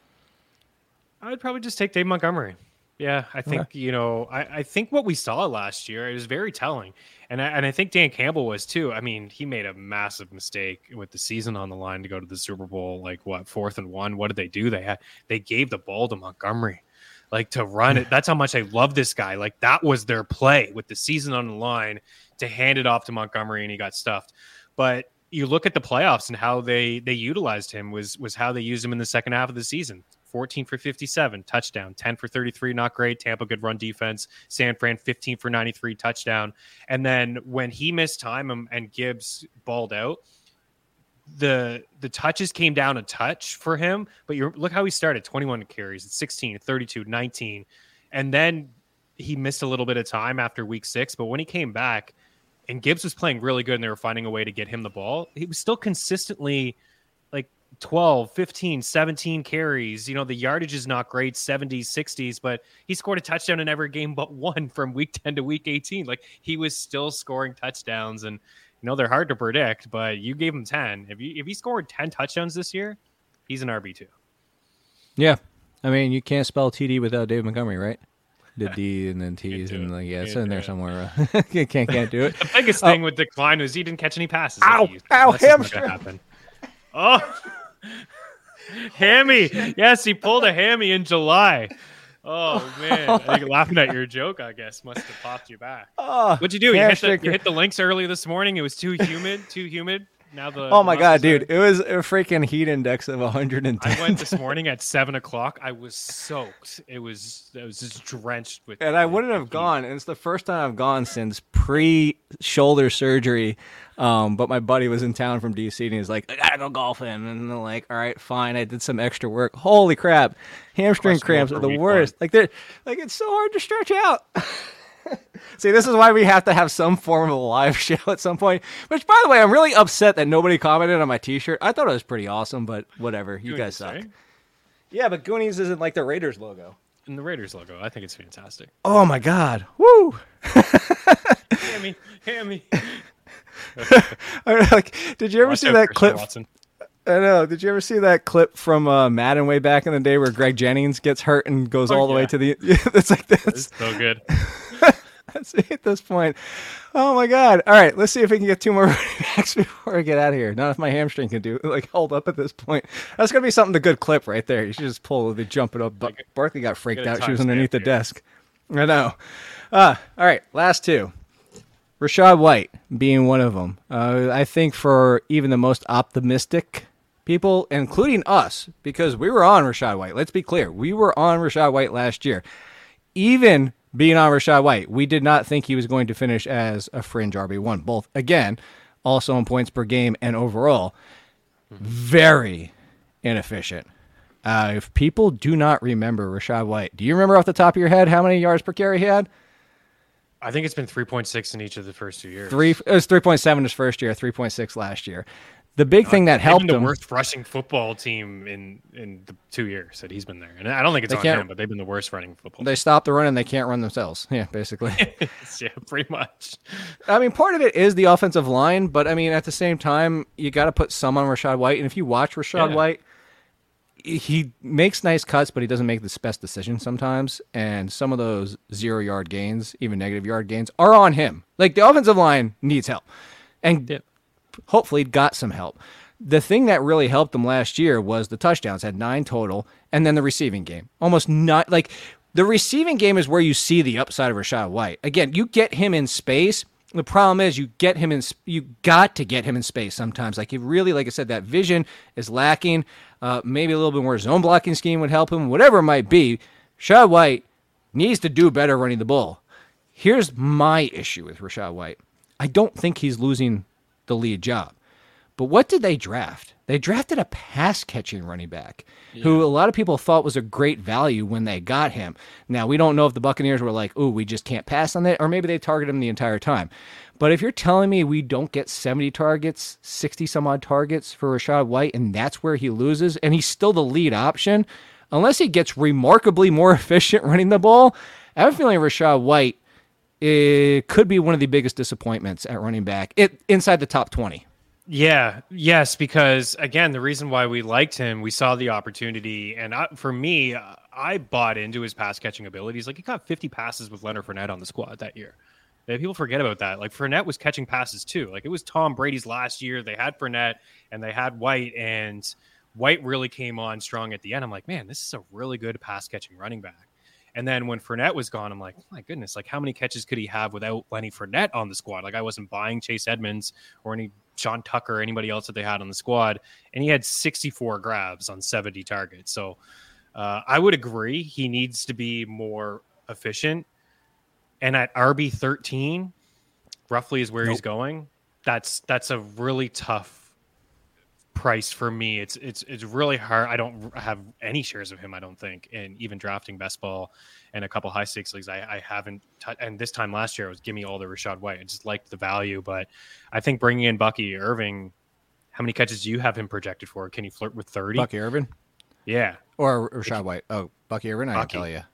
I would probably just take David Montgomery. Yeah, I think I think what we saw last year, it was very telling, and I think Dan Campbell was too. I mean, he made a massive mistake with the season on the line to go to the Super Bowl. Like, 4th and 1? What did they do? They gave the ball to Montgomery, like, to run it. That's how much I love this guy. Like, that was their play with the season on the line, to hand it off to Montgomery, and he got stuffed. But you look at the playoffs and how they utilized him was how they used him in the second half of the season. 14 for 57, touchdown. 10 for 33, not great. Tampa, good run defense. San Fran, 15 for 93, touchdown. And then when he missed time and Gibbs balled out, the touches came down a touch for him. But look how he started: 21 carries, 16, 32, 19. And then he missed a little bit of time after week 6. But when he came back, and Gibbs was playing really good, and they were finding a way to get him the ball, he was still consistently like 12, 15, 17 carries. The yardage is not great, 70s, 60s, but he scored a touchdown in every game but one from week 10 to week 18. Like, he was still scoring touchdowns, and they're hard to predict, but you gave him 10. If he scored 10 touchdowns this year, he's an RB2. Yeah. I mean, you can't spell TD without David Montgomery, right? The D and then T's and it's in there somewhere. You can't do it. The biggest thing with decline was he didn't catch any passes. Ow, hamstring. Oh, hammy. Yes, he pulled a hammy in July. Oh, man. I think laughing at your joke, I guess, must have popped you back. What'd you do? You hit the links early this morning. It was too humid. Now oh my god, dude! It was a freaking heat index of 110. I went this morning at 7:00. I was soaked. I was just drenched with. And I wouldn't have gone. And it's the first time I've gone since pre-shoulder surgery. But my buddy was in town from DC, and he was like, "I gotta go golfing." And I'm like, "All right, fine." I did some extra work. Holy crap! Hamstring cramps are the worst. Like it's so hard to stretch out. See, this is why we have to have some form of a live show at some point. Which, by the way, I'm really upset that nobody commented on my T-shirt. I thought it was pretty awesome, but whatever. You guys suck. Right? Yeah, but Goonies isn't like the Raiders logo. And the Raiders logo, I think it's fantastic. Oh my god! Woo! Hammy. Did you ever see that clip? Watson. I know. Did you ever see that clip from Madden way back in the day where Greg Jennings gets hurt and goes all the way to the? It's like this. It's so good. Let's see at this point. Oh my god! All right, let's see if we can get 2 more running backs before I get out of here. Not if my hamstring can hold up at this point. That's gonna be something a good clip right there. You should just pull the jump it up. But Barkley got freaked out. She was underneath the desk. I know. All right, last 2. Rachaad White being one of them. I think for even the most optimistic people, including us, because we were on Rachaad White. Let's be clear. We were on Rachaad White last year. Even being on Rachaad White, we did not think he was going to finish as a fringe RB1. Both, again, also in points per game and overall, very inefficient. If people do not remember Rachaad White, do you remember off the top of your head how many yards per carry he had? I think it's been 3.6 in each of the first 2 years. It was 3.7 his first year, 3.6 last year. The big thing that helped They've been them. the worst rushing football team in the 2 years that he's been there, and I don't think it's on him, but they've been the worst running football. They stop the run and they can't run themselves. Yeah, basically. Yeah, pretty much. I mean, part of it is the offensive line, but I mean, at the same time, you got to put some on Rachaad White. And if you watch Rachaad White, he makes nice cuts, but he doesn't make the best decisions sometimes. And some of those 0-yard gains, even negative yard gains, are on him. Like, the offensive line needs help. And hopefully got some help. The thing that really helped them last year was the touchdowns, had 9 total, and then the receiving game. Almost not like the receiving game is where you see the upside of Rachaad White. Again, you get him in space. The problem is you got to get him in space sometimes. Like, it really, like I said, that vision is lacking. Maybe a little bit more zone blocking scheme would help him, whatever it might be. Rachaad White needs to do better running the ball. Here's my issue with Rachaad White. I don't think he's losing the lead job. But what did they draft? They drafted a pass-catching running back who a lot of people thought was a great value when they got him. Now, we don't know if the Buccaneers were like, ooh, we just can't pass on that, or maybe they targeted him the entire time. But if you're telling me we don't get 70 targets, 60-some-odd targets for Rachaad White, and that's where he loses, and he's still the lead option, unless he gets remarkably more efficient running the ball, I have a feeling Rachaad White could be one of the biggest disappointments at running back inside the top 20. Yeah, yes, because again, the reason why we liked him, we saw the opportunity, and for me, I bought into his pass catching abilities. Like, he got 50 passes with Leonard Fournette on the squad that year. People forget about that. Like, Fournette was catching passes too. Like, it was Tom Brady's last year. They had Fournette and they had White, and White really came on strong at the end. I'm like, man, this is a really good pass catching running back. And then when Fournette was gone, I'm like, my goodness, like, how many catches could he have without Lenny Fournette on the squad? Like, I wasn't buying Chase Edmonds or any Sean Tucker or anybody else that they had on the squad. And he had 64 grabs on 70 targets. So I would agree he needs to be more efficient. And at RB 13, roughly is where he's going. That's a really tough price for me. It's really hard. I don't have any shares of him, I don't think, and even drafting best ball and a couple high stakes leagues I haven't and this time last year it was give me all the Rachaad White. I just liked the value, but I think bringing in Bucky Irving, how many catches do you have him projected for? Can he flirt with 30? Bucky Irving? Yeah. Or Rachaad White? Oh, Bucky Irving? I can tell you.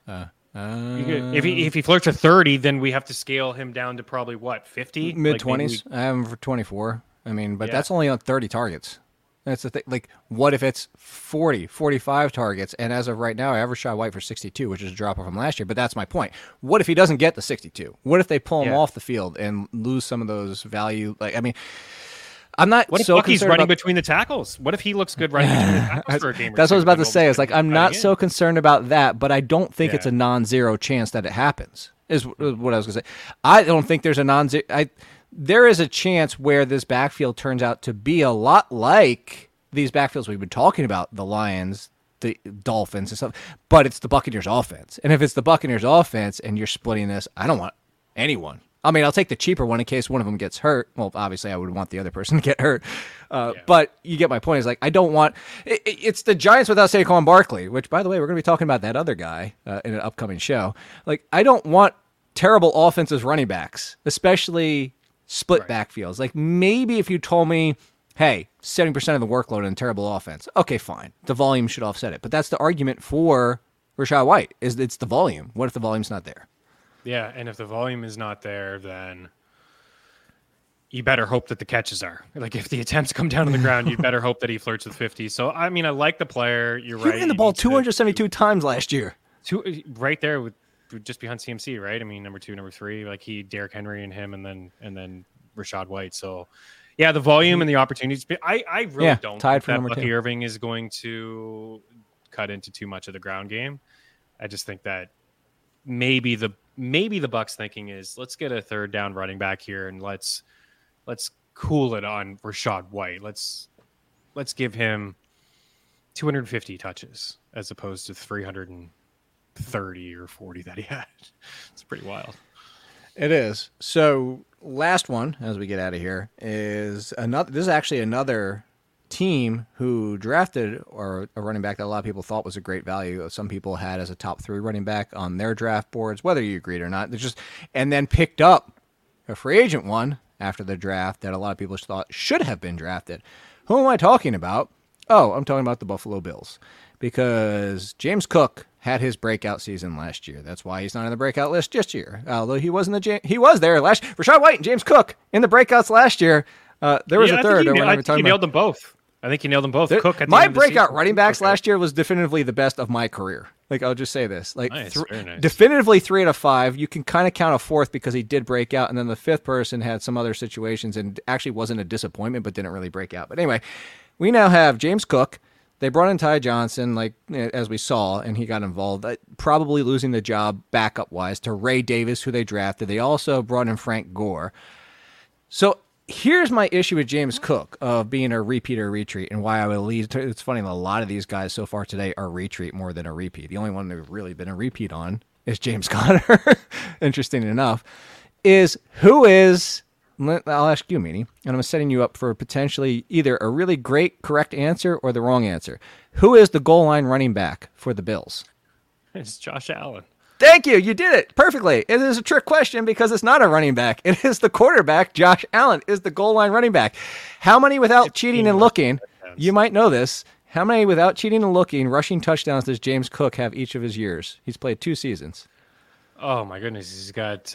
If he flirts with 30, then we have to scale him down to probably what, 50? Mid-20s. I have him for 24. I mean, but that's only on 30 targets. That's the thing. Like, what if it's 40, 45 targets? And as of right now, I have Rachaad White for 62, which is a drop off from last year. But that's my point. What if he doesn't get the 62? What if they pull him off the field and lose some of those value? Like, I mean, I'm not. What if so Bucky's concerned running about... between the tackles? What if he looks good running between the tackles for a game? That's what I was about to say. It's like, I'm not so concerned about that, but I don't think it's a non-zero chance that it happens. Is what I was going to say. I don't think there's a non-zero. There is a chance where this backfield turns out to be a lot like these backfields we've been talking about, the Lions, the Dolphins and stuff, but it's the Buccaneers offense. And if it's the Buccaneers offense and you're splitting this, I don't want anyone. I mean, I'll take the cheaper one in case one of them gets hurt. Well, obviously I would want the other person to get hurt. But you get my point. Is like, I don't want it's the Giants without Saquon Barkley, which, by the way, we're going to be talking about that other guy in an upcoming show. Like, I don't want terrible offensive running backs, especially split backfields. Like, maybe if you told me, hey, 70% of the workload in terrible offense, okay, fine. The volume should offset it. But that's the argument for Rachaad White, is it's the volume. What if the volume's not there? Yeah, and if the volume is not there, then you better hope that the catches are. Like, if the attempts come down to the ground, you better hope that he flirts with 50. So, I mean, I like the player. You're right. He ran the ball 272 times last year. Right there with just behind CMC, right? I mean, number 2, number 3, like Derrick Henry and him, and then Rachaad White. So, yeah, the volume and the opportunities. I really don't think that Bucky Irving is going to cut into too much of the ground game. I just think that maybe the Bucs thinking is, let's get a third down running back here and let's cool it on Rachaad White. Let's give him 250 touches as opposed to 330 or 40 that he had. It's pretty wild. It is. So last one, as we get out of here, is another. This is actually another team who drafted or a running back that a lot of people thought was a great value. Some people had as a top 3 running back on their draft boards, whether you agreed or not. And then picked up a free agent one after the draft that a lot of people thought should have been drafted. Who am I talking about? Oh, I'm talking about the Buffalo Bills, because James Cook had his breakout season last year. That's why he's not on the breakout list this year. Although he was there last. Rashad White and James Cook in the breakouts last year. There was a third. I think you nailed them both. Cook at my breakout running backs last year was definitively the best of my career. Like, I'll just say this. Like, nice, very nice. Definitively 3 out of 5. You can kind of count a fourth because he did break out, and then the fifth person had some other situations and actually wasn't a disappointment, but didn't really break out. But anyway, we now have James Cook. They brought in Ty Johnson, like, as we saw, and he got involved, probably losing the job backup-wise to Ray Davis, who they drafted. They also brought in Frank Gore. So here's my issue with James Cook of being a repeat or retreat, and why I would lead. It's funny, a lot of these guys so far today are retreat more than a repeat. The only one they've really been a repeat on is James Conner. Interesting enough, I'll ask you, Meanie, and I'm setting you up for potentially either a really great correct answer or the wrong answer. Who is the goal line running back for the Bills? It's Josh Allen. Thank you. You did it perfectly. It is a trick question because it's not a running back. It is the quarterback. Josh Allen is the goal line running back. How many without cheating and looking? You might know this. How many without cheating and looking rushing touchdowns does James Cook have each of his years? He's played 2 seasons. Oh, my goodness. He's got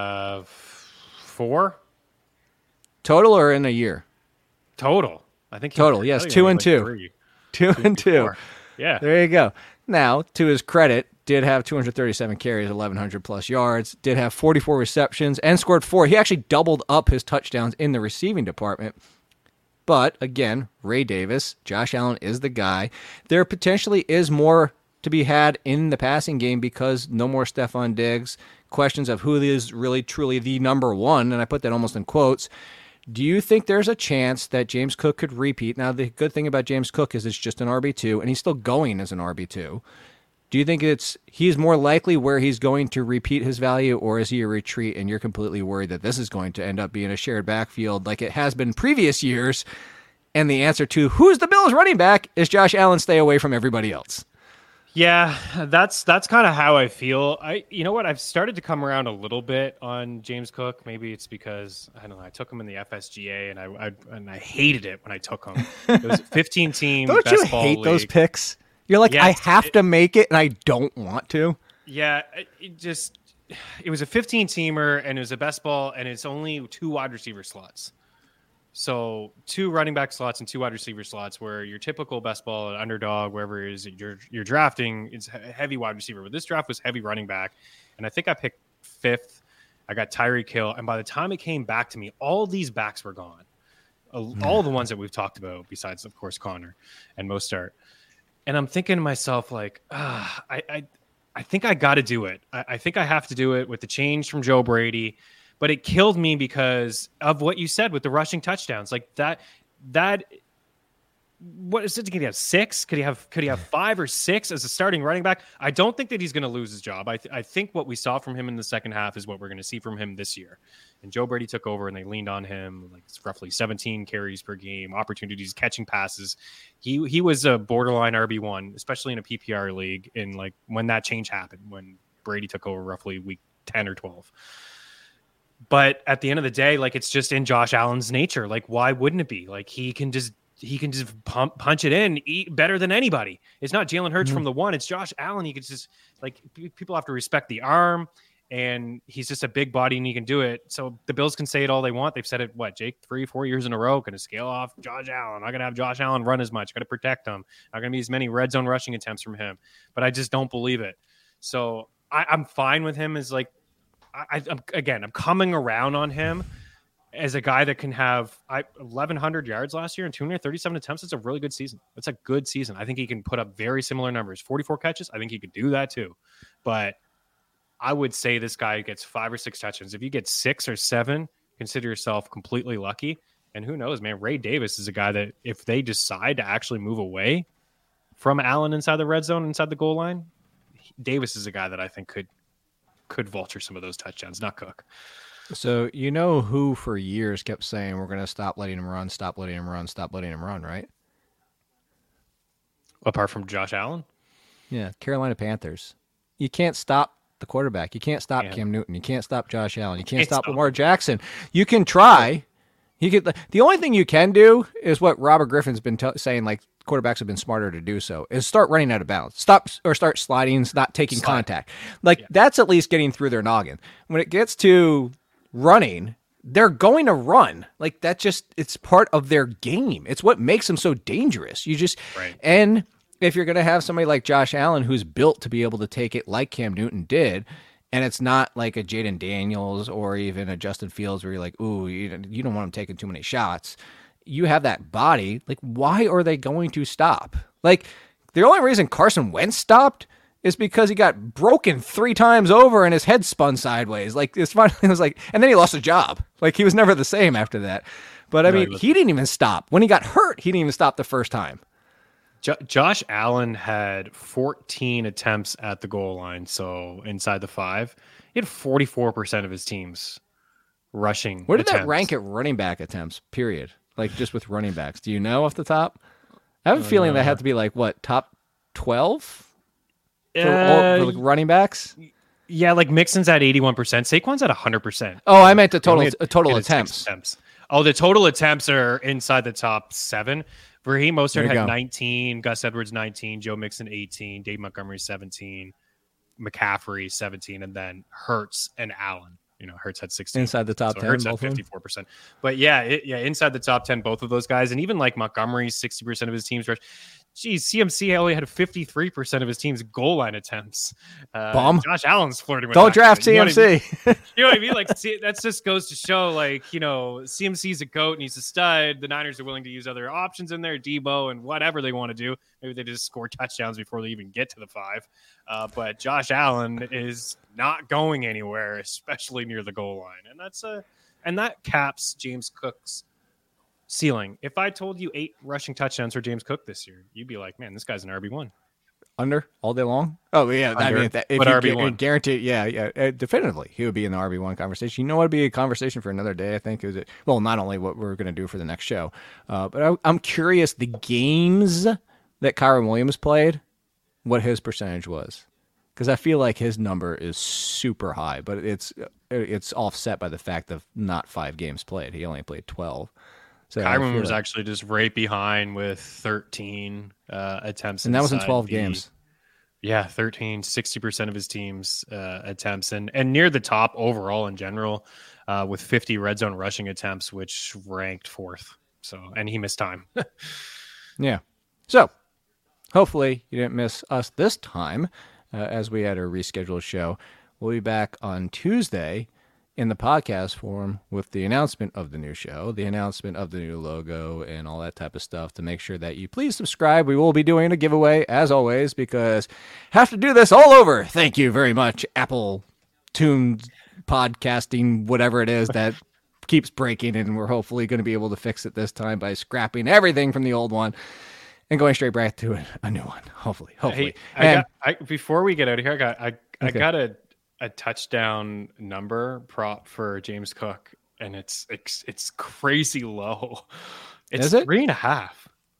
4? Total or in a year? Total. I think total. Yes, 2 and 2. 2 and 2. Yeah. There you go. Now, to his credit, did have 237 carries, 1,100 plus yards, did have 44 receptions, and scored 4. He actually doubled up his touchdowns in the receiving department. But, again, Ray Davis, Josh Allen is the guy. There potentially is more to be had in the passing game because no more Stephon Diggs. Questions of who is really, truly the number one, and I put that almost in quotes. Do you think there's a chance that James Cook could repeat? Now, the good thing about James Cook is it's just an RB2, and he's still going as an RB2. Do you think he's more likely where he's going to repeat his value, or is he a retreat and you're completely worried that this is going to end up being a shared backfield like it has been previous years? And the answer to who's the Bills running back is Josh Allen, stay away from everybody else. Yeah, that's kind of how I feel. You know what? I've started to come around a little bit on James Cook. Maybe it's because I don't know. I took him in the FSGA and I hated it when I took him. It was a 15-team. Don't best you ball hate league. those picks? You're like, yes, I have to make it, and I don't want to. Yeah, it was a 15-teamer, and it was a best ball, and it's only 2 wide receiver slots. So 2 running back slots and 2 wide receiver slots, where your typical best ball, underdog, wherever it is you're drafting, is heavy wide receiver. But this draft was heavy running back, and I think I picked 5th. I got Tyreek Hill, and by the time it came back to me, all these backs were gone. All the ones that we've talked about, besides, of course, Connor and Mostert. And I'm thinking to myself, like, I think I got to do it. I think I have to do it with the change from Joe Brady. But it killed me because of what you said with the rushing touchdowns. Like that. What is it? Could he have 6? Could he have 5 or 6 as a starting running back? I don't think that he's going to lose his job. I think what we saw from him in the second half is what we're going to see from him this year. And Joe Brady took over and they leaned on him. Like, it's roughly 17 carries per game, opportunities, catching passes. He was a borderline RB1, especially in a PPR league. In like when that change happened, when Brady took over roughly week 10 or 12. But at the end of the day, like, it's just in Josh Allen's nature. Like, why wouldn't it be? Like, he can just punch it in, eat better than anybody. It's not Jalen Hurts from the one. It's Josh Allen. He could just, like, people have to respect the arm, and he's just a big body and he can do it. So the Bills can say it all they want. They've said it, Jake, 3-4 years in a row, going to scale off Josh Allen. Not going to have Josh Allen run as much. Got to protect him. Not going to be as many red zone rushing attempts from him. But I just don't believe it. So I'm fine with him as, like, I'm coming around on him as a guy that can have 1,100 yards last year and 237 attempts. It's a really good season. It's a good season. I think he can put up very similar numbers. 44 catches. I think he could do that too. But I would say this guy gets 5 or 6 touchdowns. If you get 6 or 7, consider yourself completely lucky. And who knows, man? Ray Davis is a guy that if they decide to actually move away from Allen inside the red zone, inside the goal line, Davis is a guy that I think could vulture some of those touchdowns, not Cook. So you know who for years kept saying we're going to stop letting him run, stop letting him run, stop letting him run, right? Apart from Josh Allen? Yeah, Carolina Panthers. You can't stop the quarterback. You can't stop Cam Newton. You can't stop Josh Allen. You can't stop Lamar Jackson. You can try. He could. The only thing you can do is what Robert Griffin's been saying. Like quarterbacks have been smarter to do so. Is start running out of bounds. Start sliding. Not taking contact. Like that's at least getting through their noggin. When it gets to running, they're going to run. Like that it's part of their game. It's what makes them so dangerous. And if you're going to have somebody like Josh Allen who's built to be able to take it like Cam Newton did, and it's not like a Jaden Daniels or even a Justin Fields where you're like, ooh, you don't want him taking too many shots. You have that body. Like, why are they going to stop? Like, the only reason Carson Wentz stopped is because he got broken 3 times over and his head spun sideways. Like, it was like, and then he lost a job. Like, he was never the same after that. But I mean, he didn't even stop. When he got hurt, he didn't even stop the first time. Josh Allen had 14 attempts at the goal line, so inside the 5. He had 44% of his teams rushing. Where did that rank at running back attempts, period? Like, just with running backs. Do you know off the top? I have a feeling that had to be like, what, top 12? For like running backs? Yeah, like Mixon's at 81%. Saquon's at 100%. Oh, I meant the total attempts. Oh, the total attempts are inside the top 7. Raheem Mostert had 19, Gus Edwards 19, Joe Mixon 18, Dave Montgomery 17, McCaffrey 17, and then Hurts and Allen. Hurts had 16. Inside the top 10. Hurts had 54%. But inside the top 10, both of those guys. And even like Montgomery, 60% of his teams. Geez, CMC only had 53% of his team's goal line attempts. Josh Allen's flirting with Don't draft CMC. You know what I mean? Like, that just goes to show, like, CMC's a GOAT and he's a stud. The Niners are willing to use other options in there, Debo and whatever they want to do. Maybe they just score touchdowns before they even get to the 5. But Josh Allen is not going anywhere, especially near the goal line. And that caps James Cook's ceiling. If I told you 8 rushing touchdowns for James Cook this year, you'd be like, man, this guy's an RB1. Under all day long? Oh, yeah. Under, I mean, if RB1. Guaranteed, definitively, he would be in the RB1 conversation. You know what would be a conversation for another day, I think? Not only what we're going to do for the next show, but I'm curious, the games that Kyron Williams played, what his percentage was. Because I feel like his number is super high, but it's offset by the fact of not 5 games played. He only played 12. So Kyron was actually just right behind with 13 attempts. And that was in 12 games. Yeah, 13, 60% of his team's attempts. And near the top overall in general with 50 red zone rushing attempts, which ranked 4th. And he missed time. Yeah. So hopefully you didn't miss us this time as we had a rescheduled show. We'll be back on Tuesday in the podcast form with the announcement of the new show, the announcement of the new logo, and all that type of stuff to make sure that you please subscribe. We will be doing a giveaway, as always, because have to do this all over. Thank you very much, Apple Tuned Podcasting, whatever it is that keeps breaking, and we're hopefully going to be able to fix it this time by scrapping everything from the old one and going straight back to a new one, hopefully. Hey, before we get out of here, I got a touchdown number prop for James Cook, and it's crazy low. It's 3.5.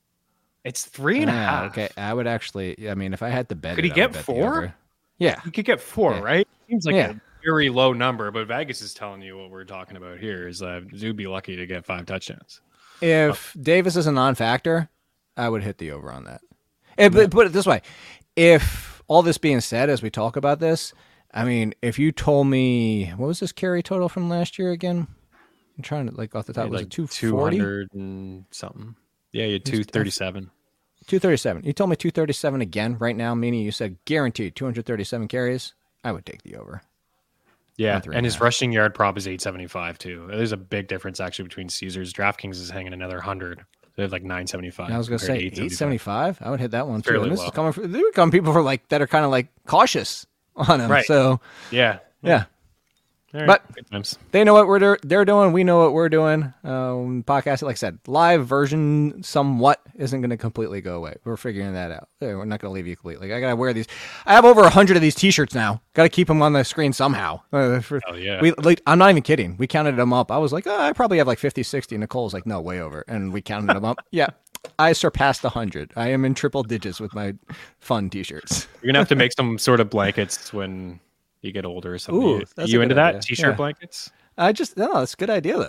It's 3.5. Okay, I would actually. I mean, if I had to bet, could he get 4? Yeah, he could get 4, right? Seems like a very low number, but Vegas is telling you what we're talking about here is you'd be lucky to get 5 touchdowns. If Davis is a non-factor, I would hit the over on that. But put it this way: if all this being said, as we talk about this. I mean, if you told me, what was this carry total from last year again? I'm trying to, off the top, was it 240? 200 and something. Yeah, you had 237. 237. You told me 237 again right now, meaning you said guaranteed 237 carries. I would take the over. Yeah, and his rushing yard prop is 875 too. There's a big difference actually between Caesars. DraftKings is hanging another 100. They have 975. I was going to say 875. I would hit that one too. Fairly And this low. is coming from, there would come people that are kind of cautious on him. Right. So yeah. Right. But Good times. they know what they're doing. We know what we're doing. Podcast, like I said, live version somewhat isn't going to completely go away. We're figuring that out. We're not going to leave you completely. I got to wear these. I have over 100 of these T-shirts now. Got to keep them on the screen somehow. Oh, yeah. I'm not even kidding. We counted them up. I was like, I probably have 50, 60. Nicole's like, no, way over. And we counted them up. Yeah. I surpassed 100. I am in triple digits with my fun T-shirts. You're going to have to make some sort of blankets when you get older or something. Ooh, that's you a into good that? idea. T-shirt Yeah. blankets? That's a good idea though.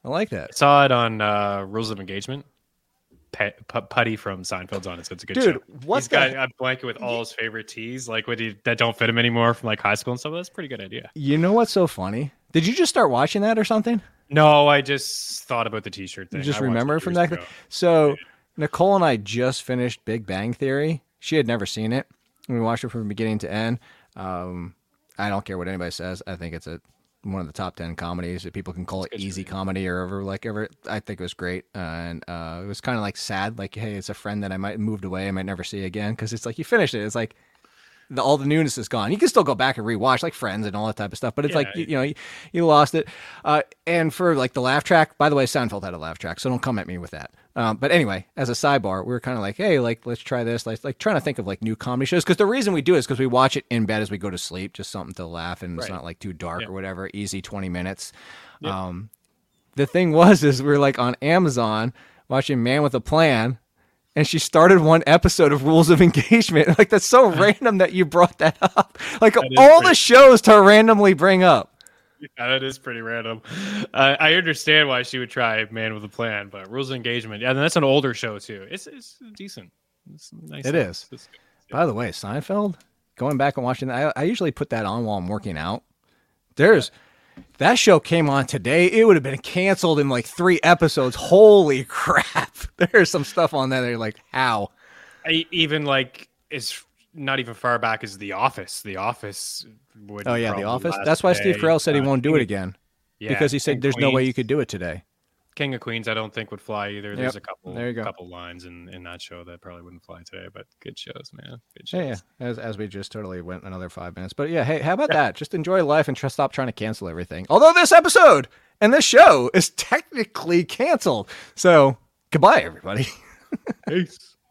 I like that. Saw it on Rules of Engagement. Putty from Seinfeld's on it, so it's a good Dude, show. what's He's got a blanket with all his favorite teas, like that don't fit him anymore from like high school and stuff. That's a pretty good idea. You know what's so funny? Did you just start watching that or something? No, I just thought about the T-shirt thing. You just I watched remember it it from years that? ago. So Nicole and I just finished Big Bang Theory. She had never seen it. We watched it from beginning to end. I don't care what anybody says. I think it's one of the top 10 comedies. People can call it easy comedy or ever. I think it was great. And it was kind of like sad. Like, hey, it's a friend that I might moved away. I might never see again. Because it's like you finished it. It's like all the newness is gone. You can still go back and rewatch like Friends and all that type of stuff. But it's you lost it. And for like the laugh track, by the way, Seinfeld had a laugh track. So don't come at me with that. But anyway, as a sidebar, we were kind of like, hey, like, let's try this. Like trying to think of like new comedy shows. Because the reason we do it is because we watch it in bed as we go to sleep. Just something to laugh. And it's not like too dark or whatever. Easy 20 minutes. Yep. The thing is we were like on Amazon watching Man with a Plan. And she started one episode of Rules of Engagement. Like, that's so random that you brought that up. Like, all the shows to randomly bring up. Yeah, that is pretty random. I understand why she would try Man with a Plan, but Rules of Engagement, and that's an older show, too. It's decent. It's nice. It is. By the way, Seinfeld, going back and watching that, I usually put that on while I'm working out. That show came on today. It would have been canceled in like 3 episodes. Holy crap. There's some stuff on there that you're like, how? Even like, it's not even far back as The Office. The Office would. Oh, yeah, The Office. That's why Steve Carell said he won't do it again. Yeah, because he said there's no way you could do it today. King of Queens, I don't think would fly either. There's a couple couple lines in that show that probably wouldn't fly today, but good shows, man. Good shows. Yeah. As we just totally went another 5 minutes. But yeah, hey, how about that? Just enjoy life and stop trying to cancel everything. Although this episode and this show is technically canceled. So goodbye, everybody. Peace.